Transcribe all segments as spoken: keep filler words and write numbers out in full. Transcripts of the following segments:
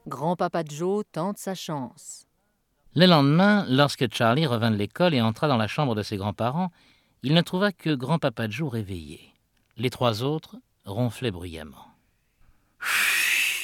Grand-papa Joe tente sa chance. Le lendemain, lorsque Charlie revint de l'école et entra dans la chambre de ses grands-parents, il ne trouva que grand-papa Joe réveillé. Les trois autres ronflaient bruyamment. « Chut !»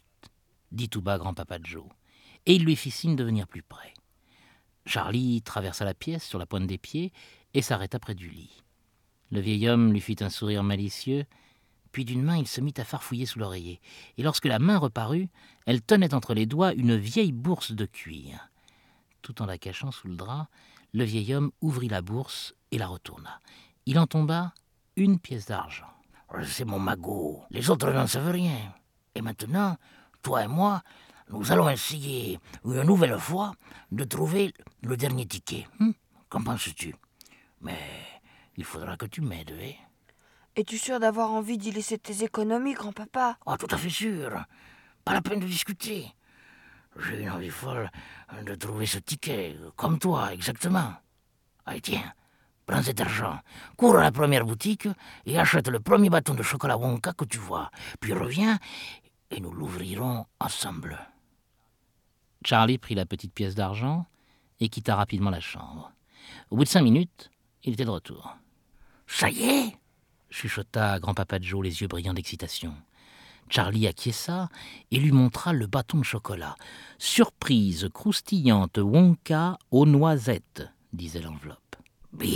dit tout bas grand-papa Joe, et il lui fit signe de venir plus près. Charlie traversa la pièce sur la pointe des pieds et s'arrêta près du lit. Le vieil homme lui fit un sourire malicieux, puis d'une main il se mit à farfouiller sous l'oreiller, et lorsque la main reparut, elle tenait entre les doigts une vieille bourse de cuir. Tout en la cachant sous le drap, le vieil homme ouvrit la bourse et la retourna. Il en tomba une pièce d'argent. « C'est mon magot, les autres n'en savent rien. Et maintenant, toi et moi, nous allons essayer une nouvelle fois de trouver le dernier ticket. Hum? Qu'en penses-tu? Mais il faudra que tu m'aides, hein? Es-tu sûr d'avoir envie d'y laisser tes économies, grand-papa? Oh, tout à fait sûr. Pas la peine de discuter. J'ai une envie folle de trouver ce ticket, comme toi, exactement. Allez, tiens, prends cet argent, cours à la première boutique et achète le premier bâton de chocolat Wonka que tu vois. Puis reviens et nous l'ouvrirons ensemble. Charlie prit la petite pièce d'argent et quitta rapidement la chambre. Au bout de cinq minutes, il était de retour. « Ça y est !» chuchota grand-papa Joe, les yeux brillants d'excitation. Charlie acquiesça et lui montra le bâton de chocolat. « Surprise croustillante Wonka aux noisettes », disait l'enveloppe. « Bien !»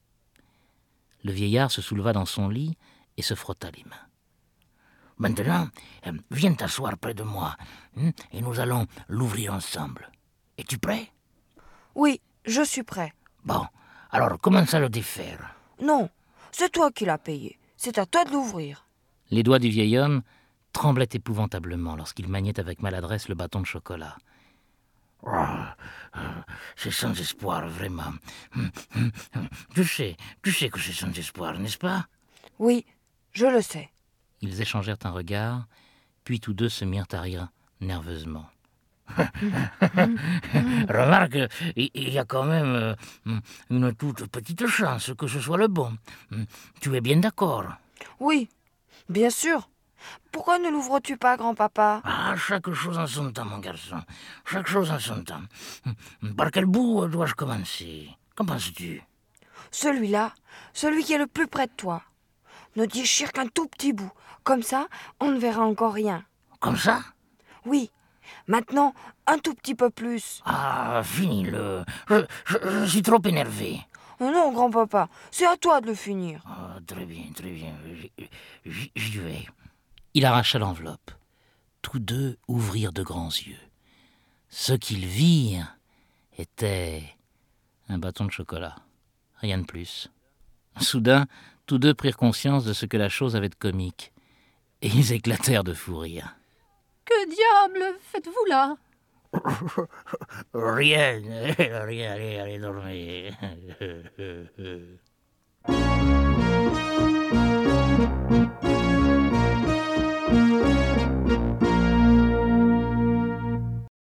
Le vieillard se souleva dans son lit et se frotta les mains. « Maintenant, viens t'asseoir près de moi et nous allons l'ouvrir ensemble. Es-tu prêt? » « Oui, je suis prêt. »« Bon, alors commence à le défaire. »« Non, c'est toi qui l'as payé. C'est à toi de l'ouvrir. » Les doigts du vieil homme tremblaient épouvantablement lorsqu'il maniait avec maladresse le bâton de chocolat. Oh, c'est sans espoir, vraiment. Tu sais, tu sais que c'est sans espoir, n'est-ce pas? Oui, je le sais. Ils échangèrent un regard, puis tous deux se mirent à rire nerveusement. Remarque, il y a quand même une toute petite chance que ce soit le bon. Tu es bien d'accord? Oui, bien sûr. Pourquoi ne l'ouvres-tu pas, grand-papa? Ah, chaque chose en son temps, mon garçon. Chaque chose en son temps. Par quel bout dois-je commencer? Qu'en penses-tu? Celui-là, celui qui est le plus près de toi. Ne déchire qu'un tout petit bout. Comme ça, on ne verra encore rien. Comme ça? Oui. Maintenant, un tout petit peu plus. Ah, finis-le. Je, je, je suis trop énervé. Oh non, grand-papa, c'est à toi de le finir. Oh, très bien, très bien. J'y, j'y vais. Il arracha l'enveloppe. Tous deux ouvrirent de grands yeux. Ce qu'ils virent était un bâton de chocolat. Rien de plus. Soudain, tous deux prirent conscience de ce que la chose avait de comique. Et ils éclatèrent de fou rire. « Que diable faites-vous là ?»« Rien, rien, allez, allez, dormez. »